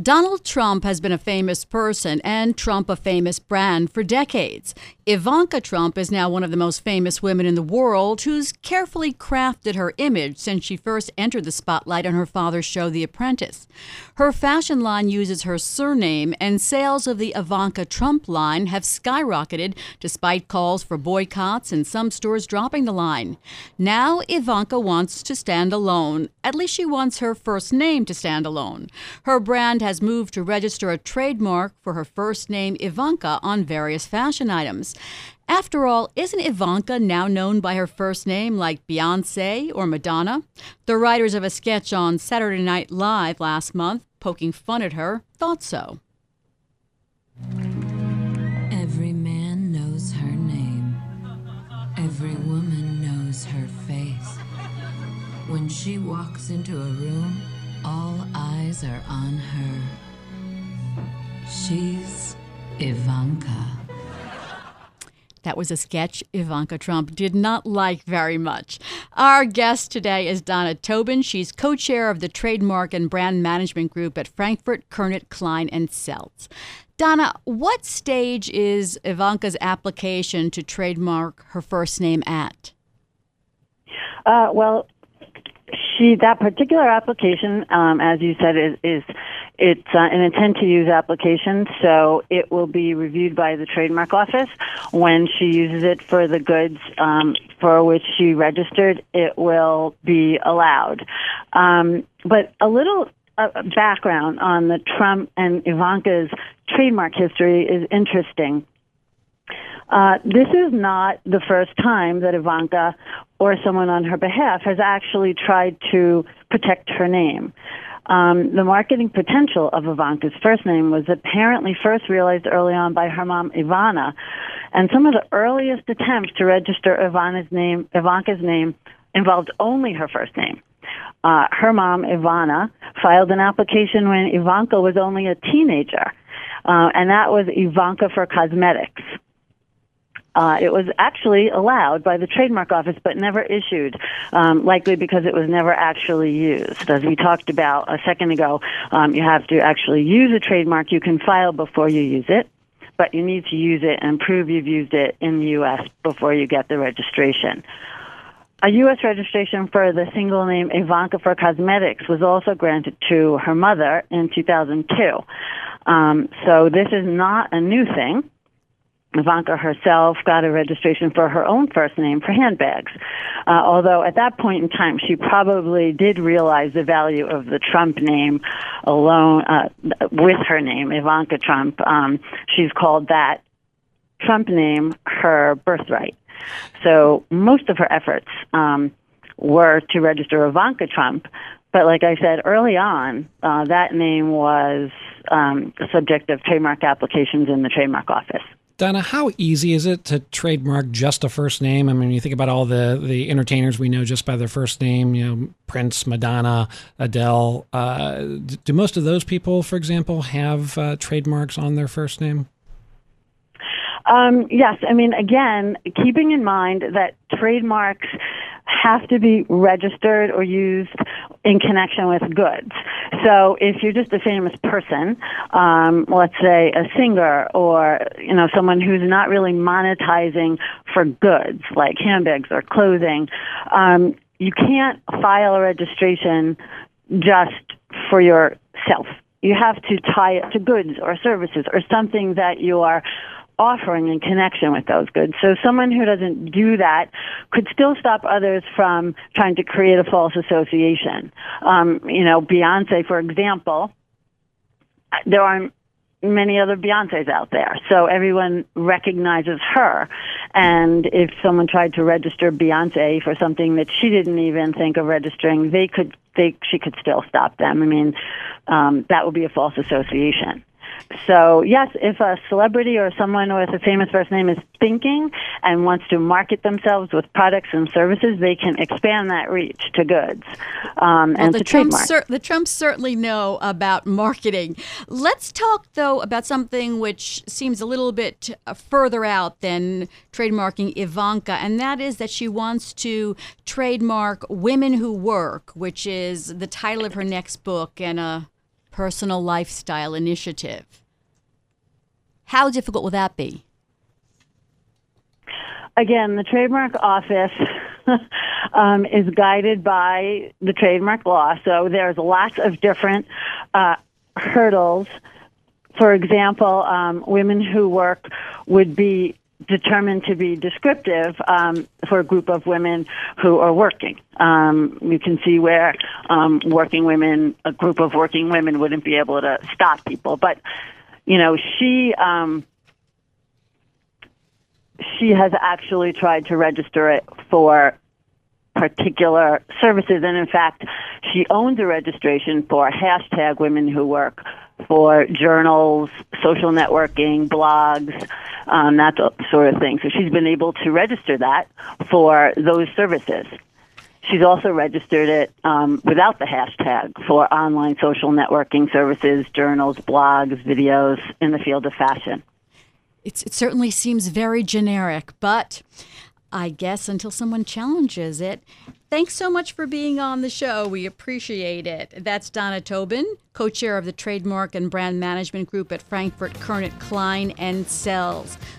Donald Trump has been a famous person and Trump a famous brand for decades. Ivanka Trump is now one of the most famous women in the world who's carefully crafted her image since she first entered the spotlight on her father's show, The Apprentice. Her fashion line uses her surname, and sales of the Ivanka Trump line have skyrocketed despite calls for boycotts and some stores dropping the line. Now Ivanka wants to stand alone. At least she wants her first name to stand alone. Her brand has moved to register a trademark for her first name, Ivanka, on various fashion items. After all, isn't Ivanka now known by her first name like Beyonce or Madonna? The writers of a sketch on Saturday Night Live last month, poking fun at her, thought so. Every man knows her name. Every woman knows her face. When she walks into a room, all eyes are on her. She's Ivanka. That was a sketch Ivanka Trump did not like very much. Our guest today is Donna Tobin. She's co-chair of the Trademark and Brand Management Group at Frankfurt, Kernet, Klein & Seltz. Donna, what stage is Ivanka's application to trademark her first name at? That particular application, as you said, it's an intent to use application, so it will be reviewed by the trademark office. When she uses it for the goods for which she registered, it will be allowed. But a little background on the Trump and Ivanka's trademark history is interesting. This is not the first time that Ivanka or someone on her behalf has actually tried to protect her name. The marketing potential of Ivanka's first name was apparently first realized early on by her mom, Ivana, and some of the earliest attempts to register Ivanka's name involved only her first name. Her mom, Ivana, filed an application when Ivanka was only a teenager, and that was Ivanka for Cosmetics. It was actually allowed by the trademark office, but never issued, likely because it was never actually used. As we talked about a second ago, you have to actually use a trademark. You can file before you use it, but you need to use it and prove you've used it in the U.S. before you get the registration. A U.S. registration for the single name Ivanka for Cosmetics was also granted to her mother in 2002. So this is not a new thing. Ivanka herself got a registration for her own first name for handbags. Although at that point in time, she probably did realize the value of the Trump name alone, with her name, Ivanka Trump. She's called that Trump name her birthright. So most of her efforts were to register Ivanka Trump. But like I said early on, that name was the subject of trademark applications in the trademark office. Donna, how easy is it to trademark just a first name? I mean, you think about all the entertainers we know just by their first name, Prince, Madonna, Adele. Do most of those people, for example, have trademarks on their first name? Yes. I mean, again, keeping in mind that trademarks have to be registered or used in connection with goods. So if you're just a famous person, let's say a singer or, someone who's not really monetizing for goods like handbags or clothing, you can't file a registration just for yourself. You have to tie it to goods or services or something that you are offering in connection with those goods. So someone who doesn't do that could still stop others from trying to create a false association. Beyonce, for example, there aren't many other Beyoncés out there, so everyone recognizes her. And if someone tried to register Beyonce for something that she didn't even think of registering, she could still stop them. I mean, that would be a false association. So, yes, if a celebrity or someone with a famous first name is thinking and wants to market themselves with products and services, they can expand that reach to goods and to trademark. The Trumps certainly know about marketing. Let's talk, though, about something which seems a little bit further out than trademarking Ivanka, and that is that she wants to trademark Women Who Work, which is the title of her next book and a personal lifestyle initiative. How difficult will that be? Again, the trademark office is guided by the trademark law, so there's lots of different hurdles. For example, women who work would be determined to be descriptive for a group of women who are working. You can see where working women, a group of working women, wouldn't be able to stop people. But, you know, she has actually tried to register it for particular services, and in fact, she owns a registration for #Women Who Work for journals, social networking, blogs, that sort of thing. So she's been able to register that for those services. She's also registered it without the hashtag for online social networking services, journals, blogs, videos in the field of fashion. It certainly seems very generic, but I guess until someone challenges it. Thanks so much for being on the show. We appreciate it. That's Donna Tobin, co-chair of the Trademark and Brand Management Group at Frankfurt, Kernet, Klein & Sells.